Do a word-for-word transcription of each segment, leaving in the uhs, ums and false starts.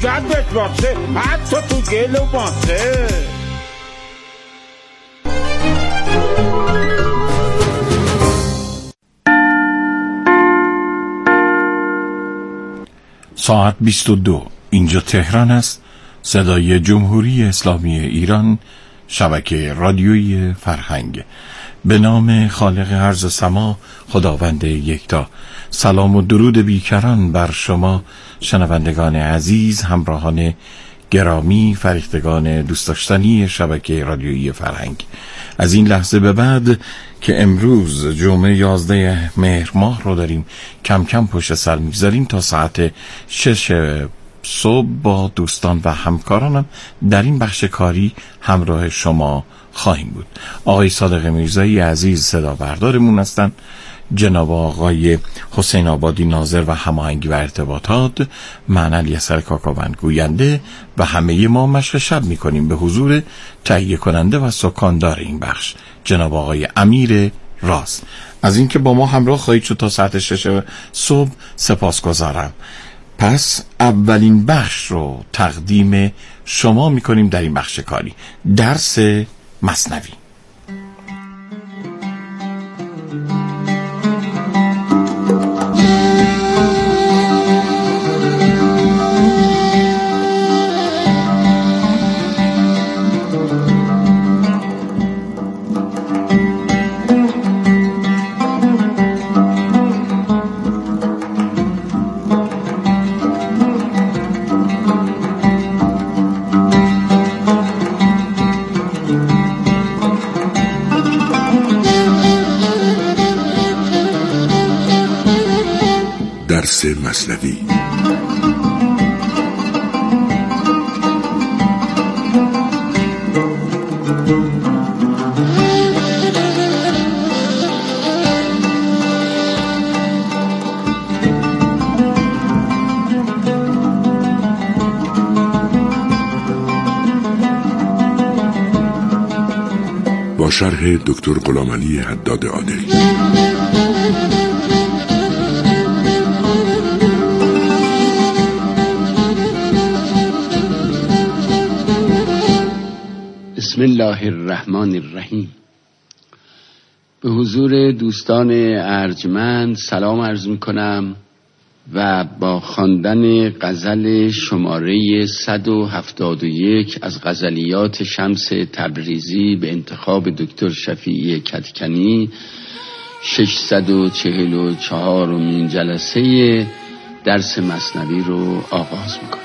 گندت باشه، حتی تو گل و ماسه. ساعت بیست و دو. اینجا تهران است. صدای جمهوری اسلامی ایران، شبکه رادیویی فرهنگ. به نام خالق ارض سما، خداوند یکتا. سلام و درود بیکران بر شما شنوندگان عزیز، همراهان گرامی، فرشتگان دوست داشتنی شبکه رادیویی فرهنگ. از این لحظه به بعد که امروز جمعه یازده مهر ماه رو داریم کم کم پشت سر میگذاریم، تا ساعت شش صبح با دوستان و همکارانم در این بخش کاری همراه شما خواهیم بود. آقای صادق میرزایی عزیز صدا بردارمون هستن، جناب آقای حسین آبادی ناظر و هماهنگی و ارتباطات، من الیسر کاکاوند گوینده و همه ما مشق شب میکنیم به حضور تهیه کننده و سکاندار این بخش، جناب آقای امیر راست. از اینکه با ما همراه خواهید شد تا ساعت شش صبح سپاسگزارم. پس اولین بخش رو تقدیم شما میکنیم در این بخش کاری، درس مثنوی. درس مثنوی. با شرح دکتر غلامعلی حداد عادلی. بسم الله الرحمن الرحیم. به حضور دوستان ارجمند سلام عرض می کنم و با خواندن غزل شماره صد و هفتاد و یک از غزلیات شمس تبریزی به انتخاب دکتر شفیعی کدکنی ششصد و چهل و چهارمین جلسه درس مثنوی رو آغاز می کنم.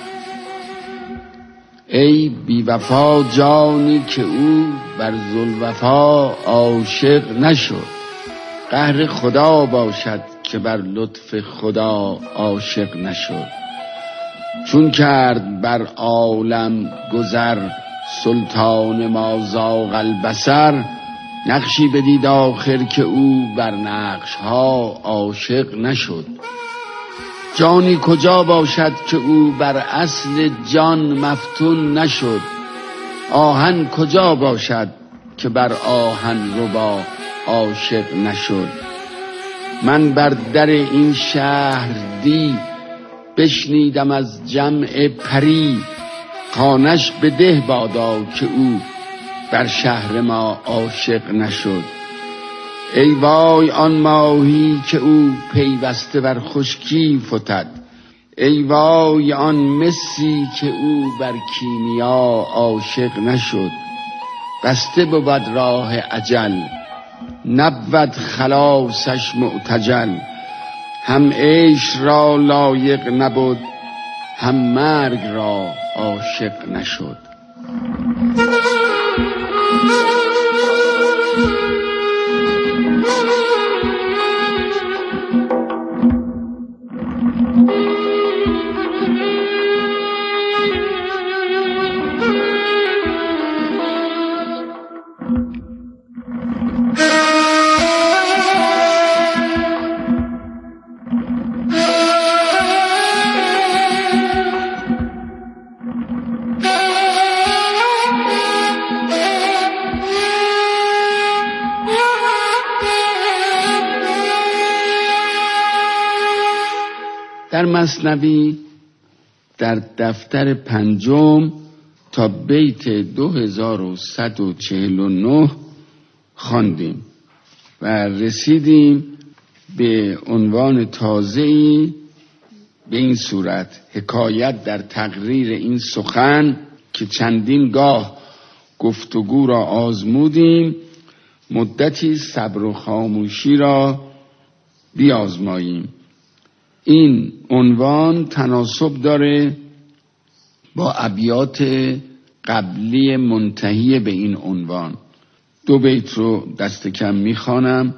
ای بی وفا جانی که او بر ذوالوفا عاشق نشد، قهر خدا باشد که بر لطف خدا عاشق نشد. چون کرد بر عالم گذر سلطان ما زاغ البصر، نقشی بدید آخر که او بر نقش ها عاشق نشد. جانی کجا باشد که او بر اصل جان مفتون نشد، آهن کجا باشد که بر آهن ربا عاشق نشد. من بر در این شهر دی بشنیدم از جمع پری، خانش به ده بادا که او بر شهر ما عاشق نشد. ای وای آن ماهی که او پیوسته بر خشکی فتد، ای وای آن مسی که او بر کیمیا عاشق نشد. بسته بود راه اجل، نبود خلاصش معتجل، هم عیش را لایق نبود، هم مرگ را عاشق نشد. در مثنوی در دفتر پنجم تا بیت دو هزار و صد و چهل و نه خواندیم و رسیدیم به عنوان تازه‌ای به این صورت: حکایت در تقریر این سخن که چندین گاه گفتگو را آزمودیم، مدتی صبر و خاموشی را بیازماییم. این عنوان تناسب داره با ابیات قبلی منتهی به این عنوان. دو بیت رو دست کم میخوانم: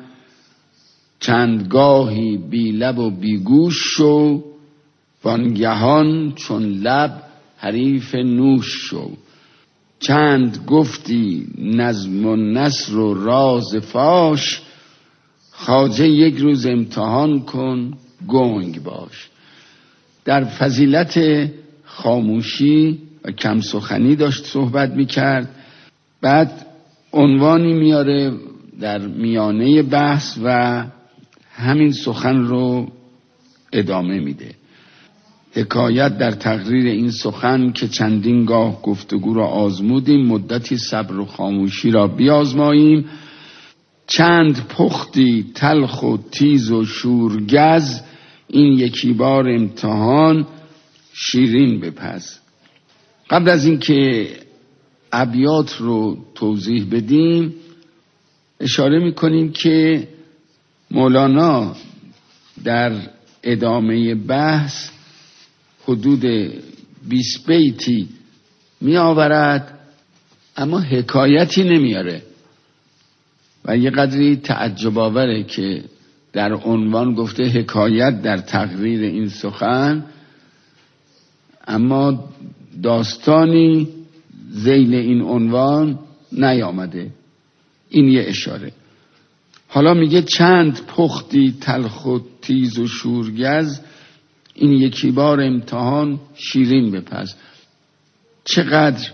چندگاهی بی لب و بی گوش شو، وانگهان چون لب حریف نوش شو. چند گفتی نظم و نثر و راز فاش، خواجه یک روز امتحان کن گنگ باش. در فضیلت خاموشی و کم سخنی داشت صحبت میکرد. بعد عنوانی میاره در میانه بحث و همین سخن رو ادامه میده: حکایت در تقریر این سخن که چندین گاه گفتگو را آزمودیم، مدتی صبر و خاموشی را بیازماییم. چند پختی تلخ و تیز و شورگز، این یکی بار امتحان شیرین بپز. قبل از اینکه ابیات رو توضیح بدیم اشاره میکنیم که مولانا در ادامه بحث حدود بیست بیتی می آورد اما حکایتی نمیاره و یه قدری تعجب آوره که در عنوان گفته حکایت در تقریر این سخن، اما داستانی ذیل این عنوان نیامده. این یه اشاره. حالا میگه چند پختی تلخ و تیز و شورگز، این یکی بار امتحان شیرین بپز. چقدر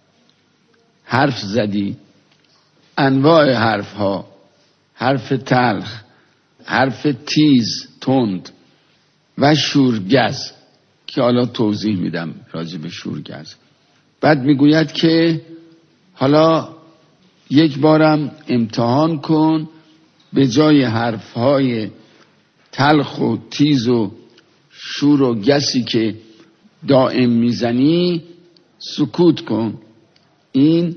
حرف زدی، انواع حرف ها، حرف تلخ، حرف تیز تند و شورگز که حالا توضیح میدم راجع به شورگز. بعد میگوید که حالا یک بارم امتحان کن، به جای حرفهای تلخ و تیز و شور و گسی که دائم میزنی سکوت کن. این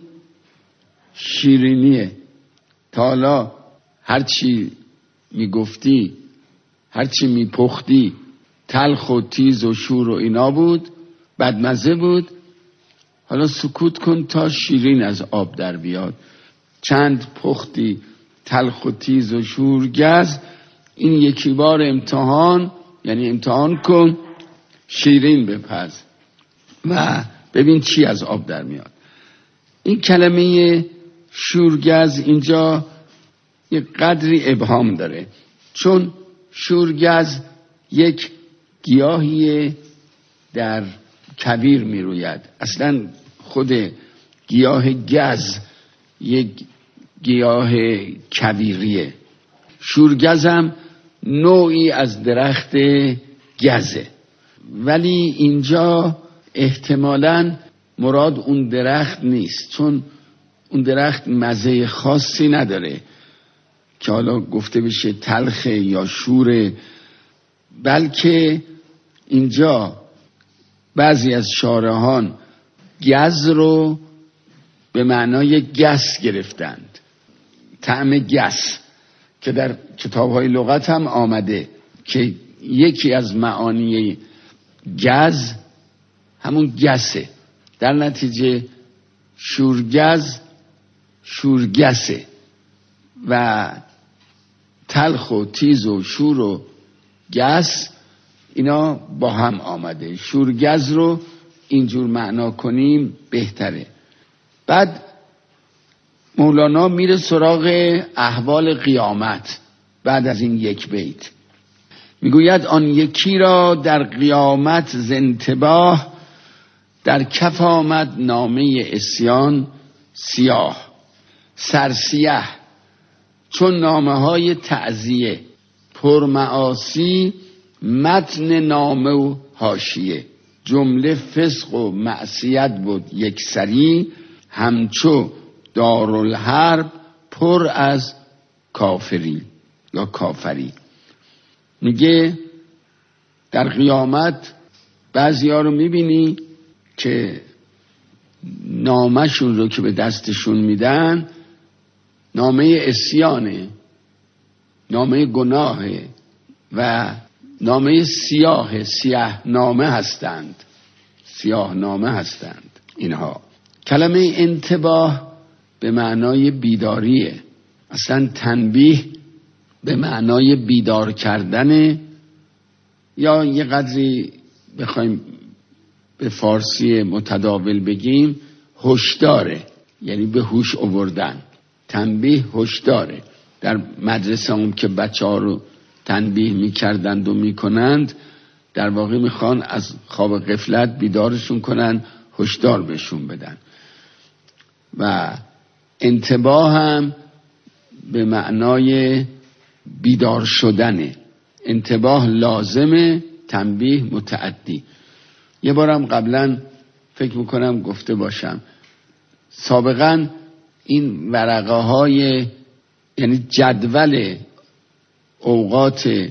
شیرینیه. تا حالا هرچی میگفتی، هرچی میپختی تلخ و تیز و شور و اینا بود، بدمزه بود. حالا سکوت کن تا شیرین از آب در بیاد. چند پختی تلخ و تیز و شورگز، این یکی بار امتحان، یعنی امتحان کن شیرین بپز و ببین چی از آب در میاد. این کلمه شورگز اینجا یه قدری ابهام داره، چون شورگز یک گیاهی در کویر می روید. اصلا خود گیاه گز یک گیاه کویریه. شورگز هم نوعی از درخت گزه، ولی اینجا احتمالاً مراد اون درخت نیست، چون اون درخت مزه خاصی نداره که حالا گفته بشه تلخه یا شوره، بلکه اینجا بعضی از شارحان گز رو به معنای گس گرفتند، طعم گس، که در کتاب‌های لغت هم آمده که یکی از معانی گز همون گسه. در نتیجه شورگز شورگسه و تلخ و تیز و شور و گس اینا با هم آمده. شورگز رو اینجور معنا کنیم بهتره. بعد مولانا میره سراغ احوال قیامت. بعد از این یک بیت میگوید آن یکی را در قیامت ز انتباه، در کف آمد نامه عصیان سیاه. سرسیه چون نامه های تعزیه، پرمعاصی متن نامه و حاشیه. جمله فسق و معصیت بود یک سری، همچو دارالحرب پر از کافری یا کافری. میگه در قیامت بعضی ها رو میبینی که نامشون رو که به دستشون میدن نامه عصیانه، نامه گناهه و نامه سیاه سیاه نامه هستند، سیاه نامه هستند اینها. کلمه انتباه به معنای بیداریه، اصلا تنبیه به معنای بیدار کردن، یا یه قدری بخوایم به فارسی متداول بگیم هشداره، یعنی به هوش آوردن. تنبیه هشداره. در مدرسه هم که بچه ها رو تنبیه میکردند و میکنند، در واقع میخوان از خواب غفلت بیدارشون کنن، هشدار بهشون بدن. و انتباه هم به معنای بیدار شدنه. انتباه لازمه، تنبیه متعدی. یه بارم قبلا فکر میکنم گفته باشم، سابقا این ورقه های یعنی جدول اوقات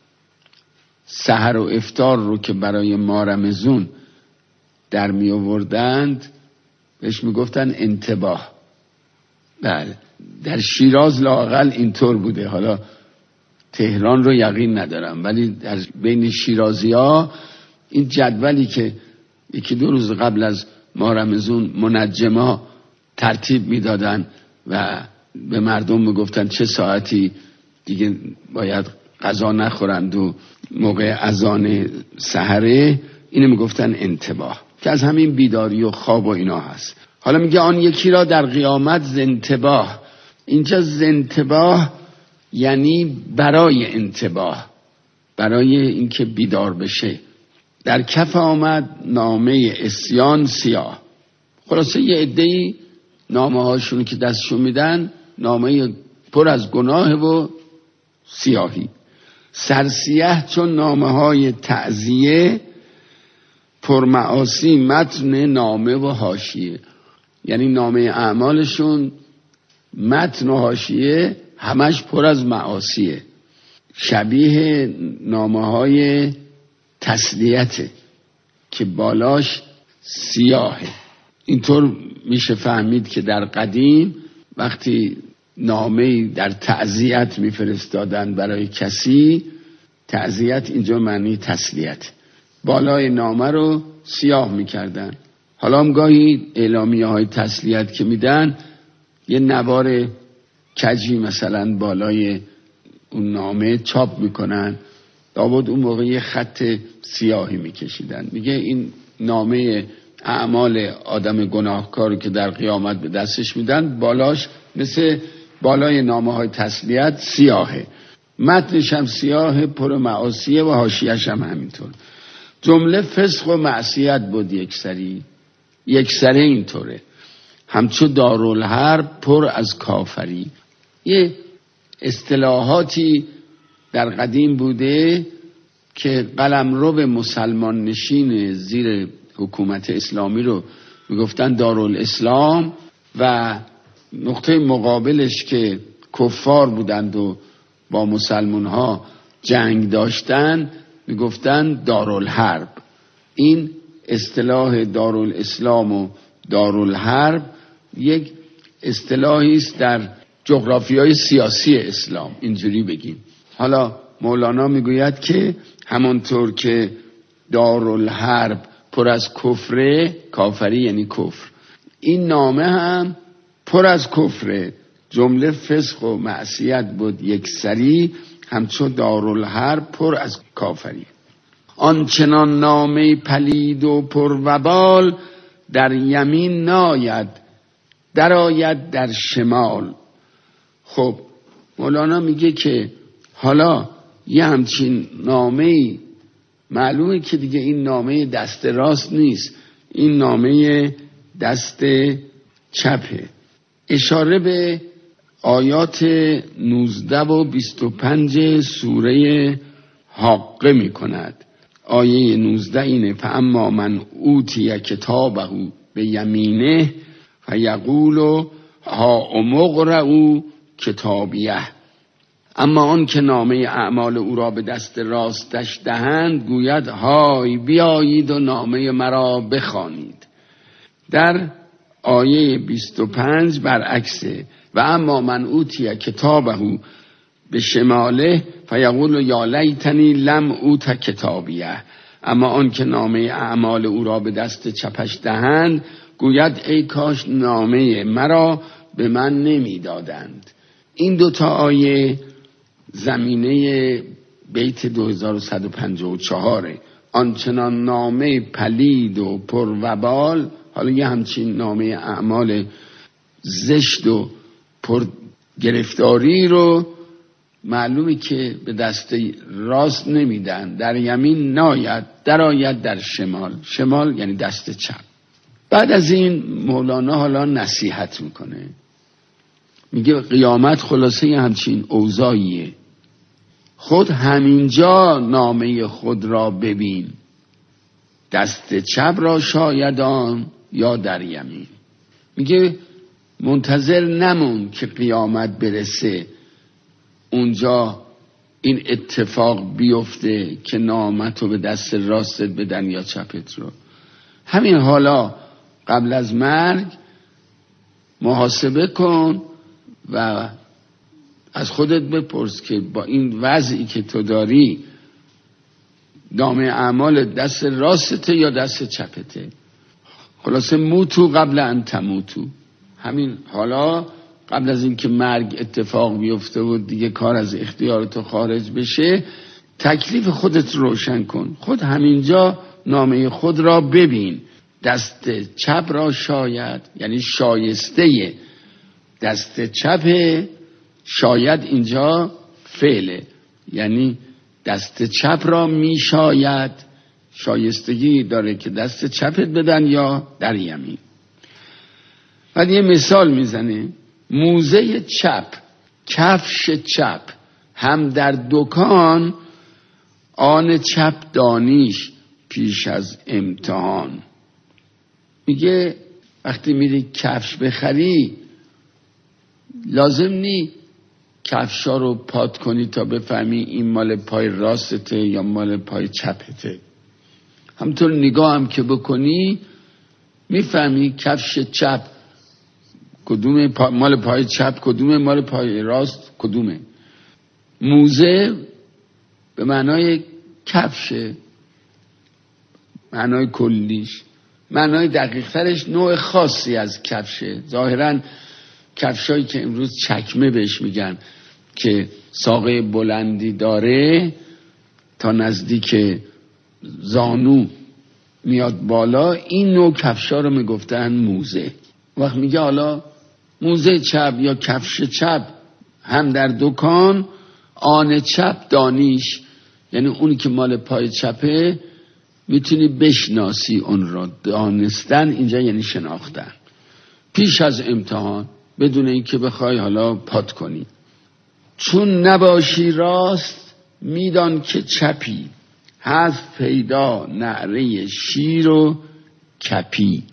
سحر و افطار رو که برای ماه رمضان در می آوردند بهش می گفتن انتباه. بله، در شیراز لااقل اینطور بوده، حالا تهران رو یقین ندارم، ولی در بین شیرازی ها این جدولی که یکی دو روز قبل از ماه رمضان منجمه ترتیب میدادن و به مردم میگفتن چه ساعتی دیگه باید غذا نخورند و موقع اذان سحره، اینو میگفتن انتباه، که از همین بیداری و خواب و اینا هست. حالا میگه آن یکی را در قیامت زنتباه. اینجا زنتباه یعنی برای انتباه، برای اینکه بیدار بشه. در کف آمد نامه عصیان سیاه. خلاصه یه عده‌ای نامه هاشون که دستشون میدن نامه پر از گناه و سیاهی. سرسیه چون نامه های تعزیه، پرمعاصی متن نامه و حاشیه. یعنی نامه اعمالشون متن و حاشیه همش پر از معاصیه، شبیه نامه های تسلیته که بالاش سیاهه. اینطور میشه فهمید که در قدیم وقتی نامه در تعزیت میفرستادن برای کسی، تعزیت اینجا معنی تسلیت، بالای نامه رو سیاه میکردن. حالا هم گاهی اعلامیه های تسلیت که میدن یه نوار کجی مثلا بالای اون نامه چاپ میکنن، لابد اون موقع یه خط سیاهی میکشیدن. میگه این نامه اعمال آدم گناهکاری که در قیامت به دستش میدن بالاش مثل بالای نامه های تسلیت سیاهه، متنش هم سیاه پر معاصیه و حاشیه‌اش هم همینطور. جمله فسق و معصیت بود یک سری، یک سره اینطوره، همچو دارالحرب پر از کافری. یه اصطلاحاتی در قدیم بوده که قلمرو مسلمان نشین زیر حکومت اسلامی رو میگفتن دارالاسلام و نقطه مقابلش که کفار بودند و با مسلمان ها جنگ داشتن میگفتن دارالحرب. این اصطلاح دارالاسلام و دارالحرب یک اصطلاحی است در جغرافیای سیاسی اسلام، اینجوری بگیم. حالا مولانا میگوید که همانطور که دارالحرب پر از کفره، کافری یعنی کفر، این نامه هم پر از کفره، جمله فسق و معصیت بود یک سری، همچو دارالحرب پر از کافری. آنچنان نامه پلید و پر وبال، در یمین ناید در آید در شمال. خب مولانا میگه که حالا یه همچین نامه معلومه که دیگه این نامه دست راست نیست، این نامه دست چپه. اشاره به آیات نوزده و بیست و پنج سوره حاقه می کند. آیه نوزده اینه: فاما من اوتی کتابه به یمینه فیقول ها امقرؤ کتابیه. اما آن که نامه اعمال او را به دست راستش دهند گوید های بیایید و نامه مرا بخوانید. در آیه بیست و پنج برعکسه: و اما من اوتی کتابه به شماله فیقول یا لیتنی لم اوت کتابیه. اما آن که نامه اعمال او را به دست چپش دهند گوید ای کاش نامه مرا به من نمی دادند. این دوتا آیه زمینه بیت دو هزار و صد و پنجاه و چهار. آنچنان نامه پلید و پروبال، حالا یه همچین نامه اعمال زشت و پر گرفتاری رو معلومه که به دست راست نمیدن، در یمین ناید در آید در شمال. شمال یعنی دست چپ. بعد از این مولانا حالا نصیحت میکنه، میگه قیامت خلاصه همچین اوضاعیه. خود همینجا نامه خود را ببین، دست چپ را شاید آن یا در یمین. میگه منتظر نمون که قیامت برسه اونجا این اتفاق بیفته که نامتو به دست راستت بدن یا چپت رو. همین حالا قبل از مرگ محاسبه کن و از خودت بپرس که با این وضعی که تو داری نامه اعمال دست راسته یا دست چپته. خلاصه موتو قبل ان تموتو. همین حالا قبل از اینکه مرگ اتفاق بیفته و دیگه کار از اختیار تو خارج بشه، تکلیف خودت روشن کن. خود همینجا نامه خود را ببین، دست چپ را شاید، یعنی شایسته دست چپ، شاید اینجا فعله، یعنی دست چپ را می شاید، شایستگی داره که دست چپت بدن یا در یمین. بعد یه مثال میزنه: موزه چپ، کفش چپ، هم در دکان، آن چپ دانیش پیش از امتحان. میگه وقتی میری کفش بخری لازم نی کفشا رو پات کنی تا بفهمی این مال پای راسته یا مال پای چپته. همطور نگاه هم که بکنی میفهمی کفش چپ کدومه، پا مال پای چپ کدومه، مال پای راست کدومه. موزه به معنای کفشه، معنای کلیش. معنای دقیق ترش نوع خاصی از کفشه. ظاهراً کفشایی که امروز چکمه بهش میگن که ساقه بلندی داره تا نزدیک زانو میاد بالا، این نوع کفشا رو میگفتن موزه. وقت میگه حالا موزه چپ یا کفش چپ هم در دکان، آن چپ دانیش، یعنی اونی که مال پای چپه میتونی بشناسی اون را. دانستن اینجا یعنی شناختن پیش از امتحان، بدون اینکه بخوای حالا پات کنی. چون نباشی راست میدان که چپی، هست پیدا نعره شیر و کپی.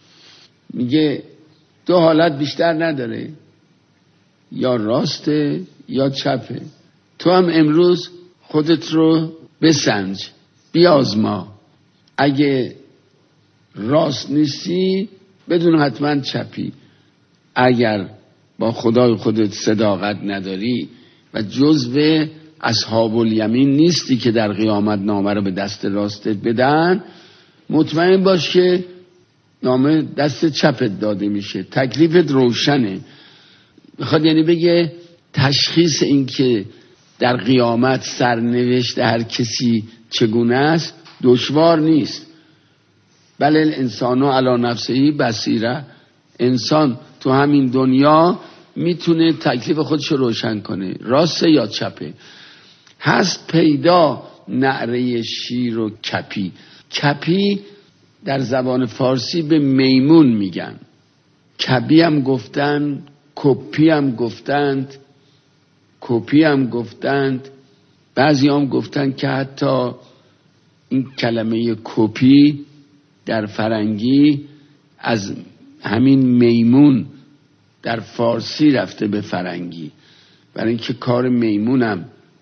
میگه دو حالت بیشتر نداره، یا راسته یا چپه. تو هم امروز خودت رو بسنج، بیازما. اگه راست نیستی بدون حتما چپی. اگر با خدای خودت صداقت نداری و جزو اصحاب الیمین نیستی که در قیامت نامه رو به دست راستت بدن، مطمئن باش که نامه دست چپت داده میشه. تکلیفت روشنه. میخواد یعنی بگه تشخیص این که در قیامت سرنوشت هر کسی چگونه است دشوار نیست. بله الانسان علی نفسه بصیره. انسان تو همین دنیا میتونه تکلیف خودش رو روشن کنه، راسته یا چپه. هست پیدا نعره شیر و کپی. کپی در زبان فارسی به میمون میگن، کپی هم گفتن، کپی هم گفتند، کپی هم گفتند. بعضی هم گفتن که حتی این کلمه کپی در فرنگی از همین میمون در فارسی رفته به فرنگی، برای اینکه کار میمونم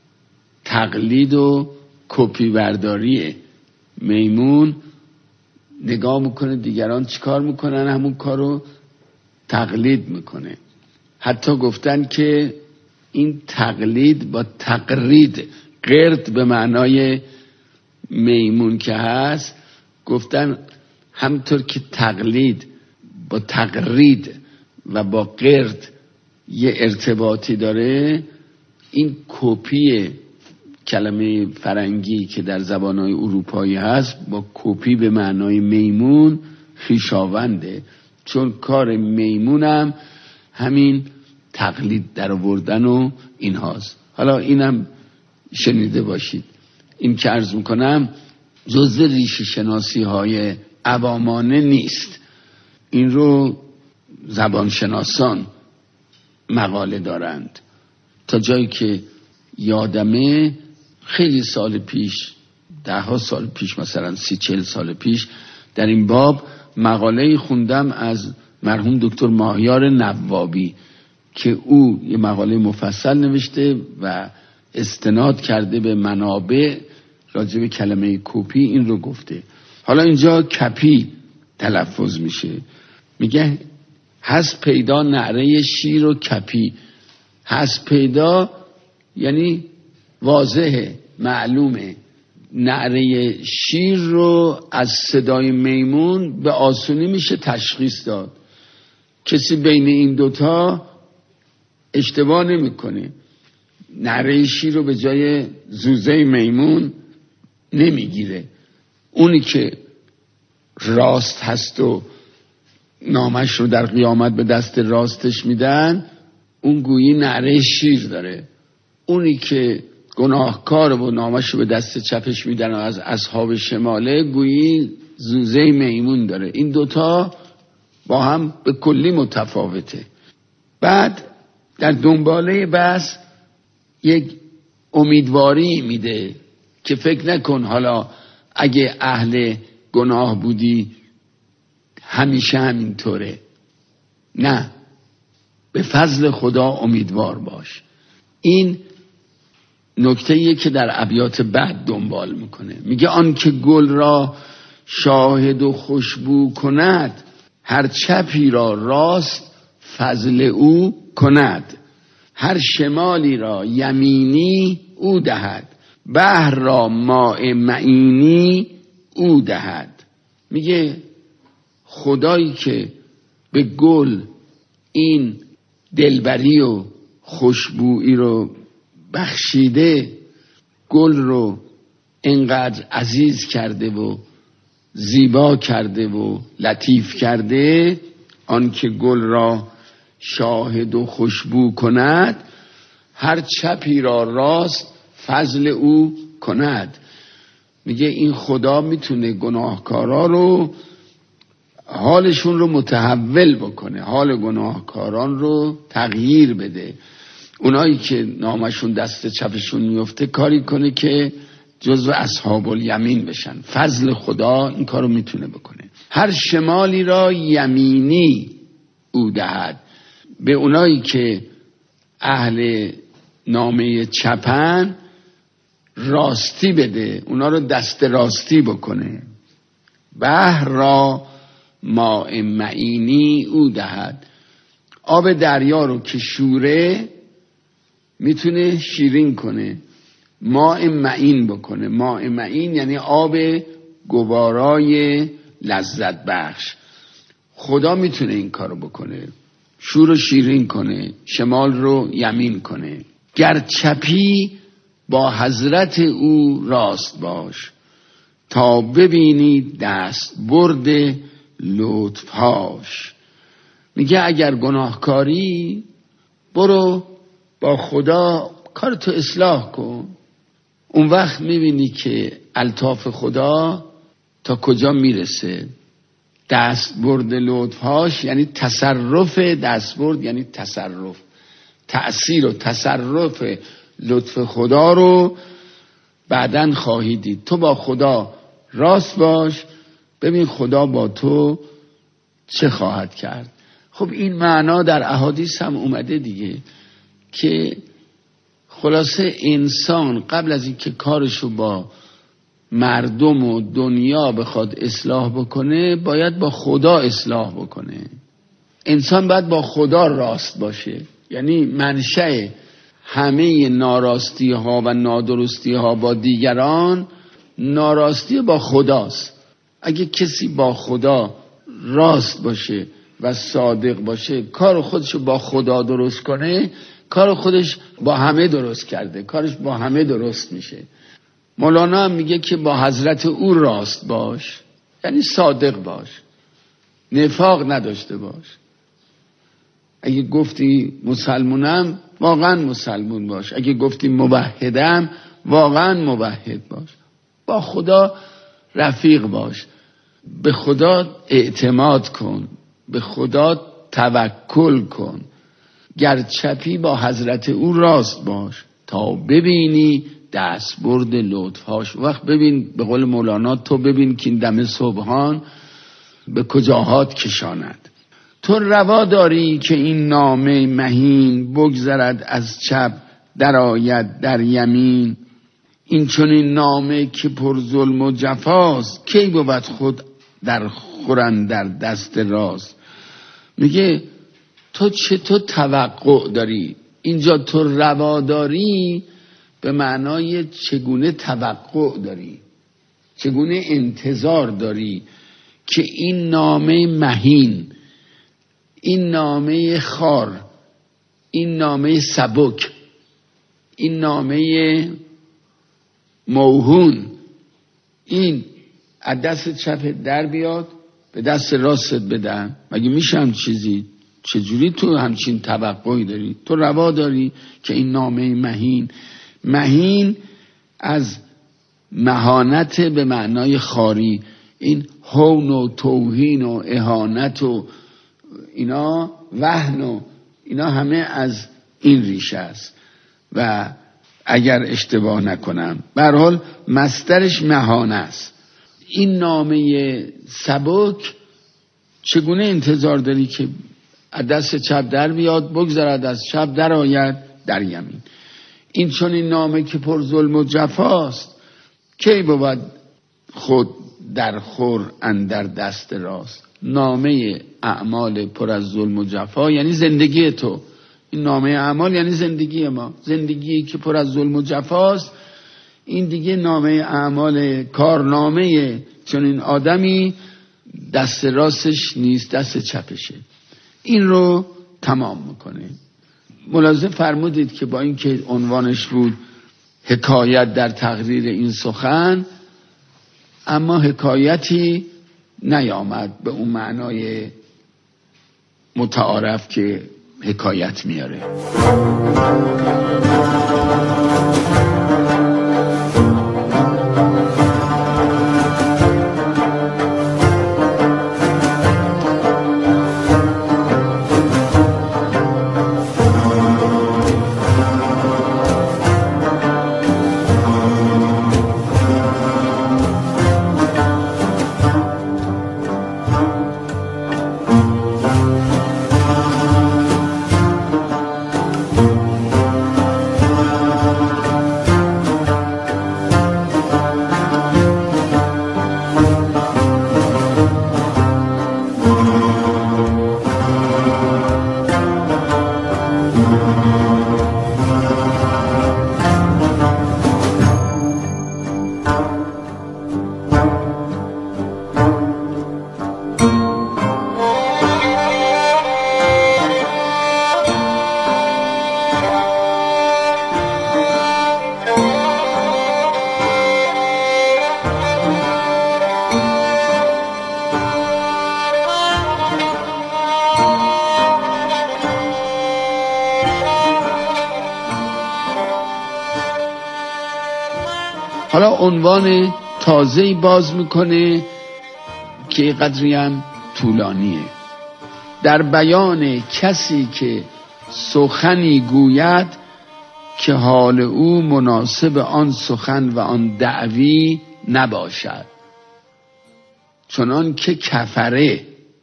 تقلید و کپی برداریه. میمون نگاه میکنه دیگران چی کار میکنن، همون کارو تقلید میکنه. حتی گفتن که این تقلید با تقرید، قرد به معنای میمون که هست، گفتن همطور که تقلید با تقرید و با قرد یه ارتباطی داره، این کپی کلمه فرنگی که در زبانهای اروپایی هست با کپی به معنای میمون خویشاونده، چون کار میمونم همین تقلید در آوردن و این هاست. حالا اینم شنیده باشید. این که عرض میکنم جزء ریشه شناسی های عوامانه نیست، این رو زبانشناسان مقاله دارند. تا جایی که یادمه خیلی سال پیش، ده ها سال پیش، مثلا سی چل سال پیش، در این باب مقاله خوندم از مرحوم دکتر ماهیار نوابی که او یه مقاله مفصل نوشته و استناد کرده به منابع راجع به کلمه کپی این رو گفته. حالا اینجا کپی تلفظ میشه، میگه هست پیدا نعره شیر و کپی. هست پیدا یعنی واضحه، معلومه. نعره شیر رو از صدای میمون به آسونی میشه تشخیص داد، کسی بین این دوتا اشتباه نمیکنه. نعره شیر رو به جای زوزه میمون نمیگیره. اونی که راست هست و نامش رو در قیامت به دست راستش میدن، اون گویی نعره شیر داره. اونی که گناهکار و نامش رو به دست چپش میدن و از اصحاب شماله، گویی زوزه میمون داره. این دوتا با هم به کلی متفاوته. بعد در دنباله بحث یک امیدواری میده که فکر نکن حالا اگه اهل گناه بودی همیشه همینطوره. نه، به فضل خدا امیدوار باش. این نکته‌ایه که در ابیات بعد دنبال میکنه. میگه آن که گل را شاهد و خوشبو کند، هر چپی را راست فضل او کند. هر شمالی را یمینی او دهد، بحر را ماء معینی او دهد. میگه خدایی که به گل این دلبری و خوشبویی رو بخشیده، گل رو انقدر عزیز کرده و زیبا کرده و لطیف کرده، آن که گل را شاهد و خوشبو کند، هر چپی را راست فضل او کند. میگه این خدا میتونه گناهکارا رو حالشون رو متحول بکنه، حال گناهکاران رو تغییر بده. اونایی که نامشون دست چپشون میفته کاری کنه که جزو اصحاب الیمین بشن. فضل خدا این کارو میتونه بکنه. هر شمالی را یمینی او دهد، به اونایی که اهل نامه چپن راستی بده، اونا رو دست راستی بکنه. بحر را ماء معینی او دهد، آب دریا رو که شوره میتونه شیرین کنه، ماء معین بکنه. ماء معین یعنی آب گوارای لذت بخش. خدا میتونه این کارو بکنه، شور رو شیرین کنه، شمال رو یمین کنه. گر چپی با حضرت او راست باش، تا ببینی دست برد لطفهاش. میگه اگر گناهکاری برو با خدا کارتو اصلاح کن، اون وقت میبینی که الطاف خدا تا کجا میرسه. دست برد لطفهاش یعنی تصرف، دست برد یعنی تصرف، تأثیر و تصرف لطف خدا رو بعدن خواهی دید. تو با خدا راست باش، ببین خدا با تو چه خواهد کرد. خب این معنا در احادیث هم اومده دیگه، که خلاصه انسان قبل از اینکه کارشو با مردم و دنیا بخواد اصلاح بکنه باید با خدا اصلاح بکنه. انسان باید با خدا راست باشه. یعنی منشأ همه ناراستی ها و نادرستی ها با دیگران ناراستی با خداست. اگه کسی با خدا راست باشه و صادق باشه، کار خودشو با خدا درست کنه، کار خودش با همه درست کرده، کارش با همه درست میشه. مولانا هم میگه که با حضرت او راست باش، یعنی صادق باش، نفاق نداشته باش. اگه گفتی مسلمونم واقعا مسلمون باش، اگه گفتی موحدم واقعا موحد باش. با خدا رفیق باش، به خدا اعتماد کن، به خدا توکل کن. گر چپی با حضرت او راست باش، تا ببینی دست برد لطفهاش. وقت ببین، به قول مولانا، تو ببین که این دم صبحان به کجاهات کشاند. تو روا داری که این نامه مهین، بگذرد از چپ در آید در یمین. این چون این نامه که پر ظلم و جفاست، کی بود خود در خورن در دست راست. میگه تو چه تو توقع داری؟ اینجا تو روا داری به معنای چگونه توقع داری، چگونه انتظار داری که این نامه مهین، این نامه خار، این نامه سبک، این نامه موهون، این از دست چپ در بیاد به دست راستت بدن. مگه میشه هم چیزی؟ چجوری تو همچین توقعی داری؟ تو روا داری که این نامه مهین، مهین از مهانت به معنای خاری، این هون و توهین و اهانت و اینا، وهن و اینا همه از این ریشه است. و اگر اشتباه نکنم به هر حال مصدرش مهانه است. این نامه سبک چگونه انتظار داری که از دست چپ در بیاد، بگذرد از چپ در آید در یمین. این چون این نامه که پر ظلم و جفاست، کی بود خود در خور اندر دست راست. نامه اعمال پر از ظلم و جفا یعنی زندگی تو. این نامه اعمال یعنی زندگی ما، زندگی که پر از ظلم و جفاست. این دیگه نامه اعمال، کارنامه چون این آدمی دست راستش نیست، دست چپشه. این رو تمام میکنه. ملاحظه فرمودید که با اینکه عنوانش بود حکایت در تقریر این سخن، اما حکایتی نیامد به اون معنای متعارف که حکایت میاره. حالا عنوان تازه‌ای باز میکنه که قدری هم طولانیه. در بیان کسی که سخنی گوید که حال او مناسب آن سخن و آن دعوی نباشد، چنان که کفره